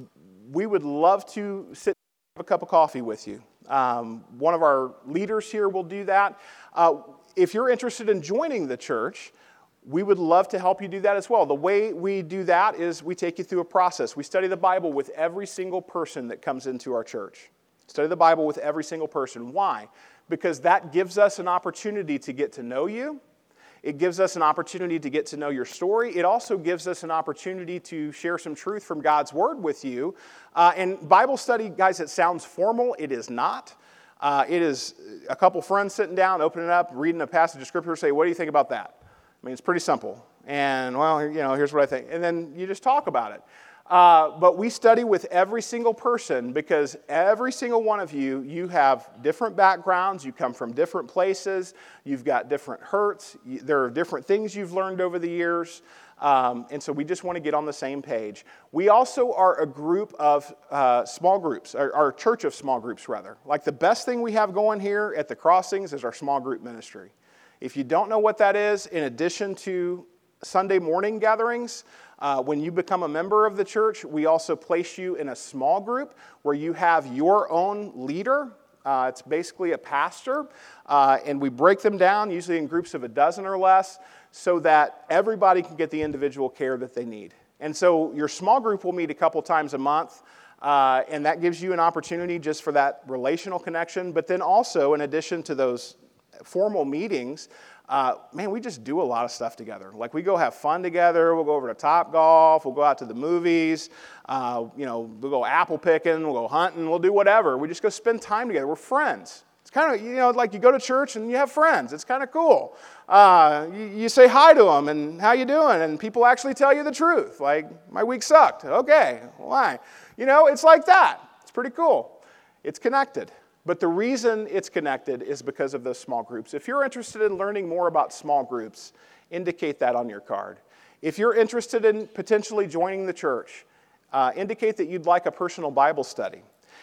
we would love to sit and have a cup of coffee with you. Um, one of our leaders here will do that. Uh, if you're interested in joining the church, we would love to help you do that as well. The way we do that is we take you through a process. We study the Bible with every single person that comes into our church. Study the Bible with every single person. Why? Because that gives us an opportunity to get to know you. It gives us an opportunity to get to know your story. It also gives us an opportunity to share some truth from God's Word with you. Uh, and Bible study, guys, it sounds formal. It is not. Uh, it is a couple friends sitting down, opening it up, reading a passage of Scripture, say, what do you think about that? I mean, it's pretty simple. And, well, you know, here's what I think. And then you just talk about it. Uh, but we study with every single person because every single one of you, you have different backgrounds, you come from different places, you've got different hurts, you, there are different things you've learned over the years, um, and so we just want to get on the same page. We also are a group of uh, small groups, or our church of small groups rather. Like the best thing we have going here at the Crossings is our small group ministry. If you don't know what that is, in addition to Sunday morning gatherings, Uh, when you become a member of the church, we also place you in a small group where you have your own leader. Uh, it's basically a pastor, uh, and we break them down, usually in groups of a dozen or less, so that everybody can get the individual care that they need. And so your small group will meet a couple times a month, uh, and that gives you an opportunity just for that relational connection. But then also, in addition to those formal meetings, Uh, man, we just do a lot of stuff together. Like we go have fun together. We'll go over to Topgolf. We'll go out to the movies. Uh, you know, we'll go apple picking. We'll go hunting. We'll do whatever. We just go spend time together. We're friends. It's kind of, you know, like you go to church and you have friends. It's kind of cool. Uh, you, you say hi to them and how you doing? And people actually tell you the truth. Like, my week sucked. Okay, why? You know, it's like that. It's pretty cool. It's connected. But the reason it's connected is because of those small groups. If you're interested in learning more about small groups, indicate that on your card. If you're interested in potentially joining the church, uh, indicate that you'd like a personal Bible study.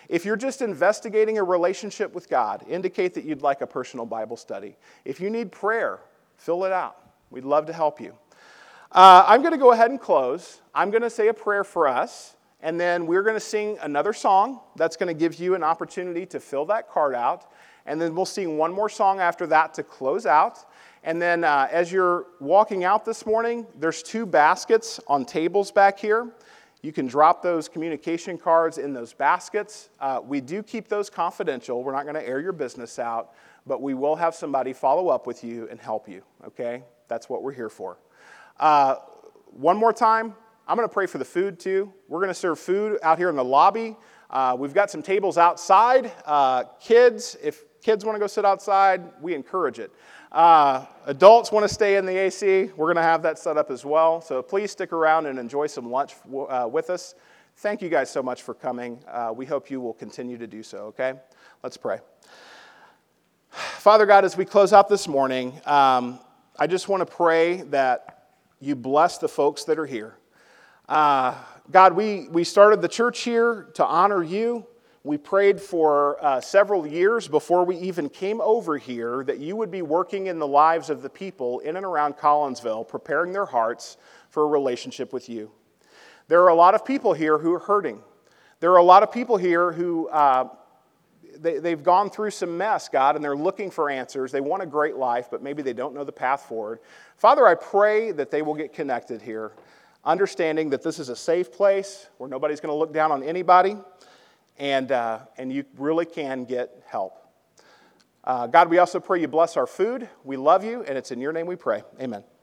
If you're just investigating a relationship with God, indicate that you'd like a personal Bible study. If you need prayer, fill it out. We'd love to help you. Uh, I'm going to go ahead and close. I'm going to say a prayer for us, and then we're going to sing another song that's going to give you an opportunity to fill that card out, and then we'll sing one more song after that to close out. And then uh, as you're walking out this morning, there's two baskets on tables back here. You can drop those communication cards in those baskets. Uh, we do keep those confidential. We're not going to air your business out, but we will have somebody follow up with you and help you, okay? That's what we're here for. Uh, one more time, I'm going to pray for the food too. We're going to serve food out here in the lobby. Uh, we've got some tables outside. Uh, kids, if kids want to go sit outside, we encourage it. Uh, adults want to stay in the A C. We're going to have that set up as well. So please stick around and enjoy some lunch uh, with us. Thank you guys so much for coming. Uh, we hope you will continue to do so, okay? Let's pray. Father God, as we close out this morning, um, I just want to pray that you bless the folks that are here. Uh, God, we, we started the church here to honor you. We prayed for uh, several years before we even came over here that you would be working in the lives of the people in and around Collinsville, preparing their hearts for a relationship with you. There are a lot of people here who are hurting. There are a lot of people here who uh, they, they've gone through some mess, God, and they're looking for answers. They want a great life, but maybe they don't know the path forward. Father, I pray that they will get connected here, understanding that this is a safe place where nobody's going to look down on anybody, and, uh, and you really can get help. Uh, God, we also pray you bless our food. We love you, and it's in your name we pray. Amen.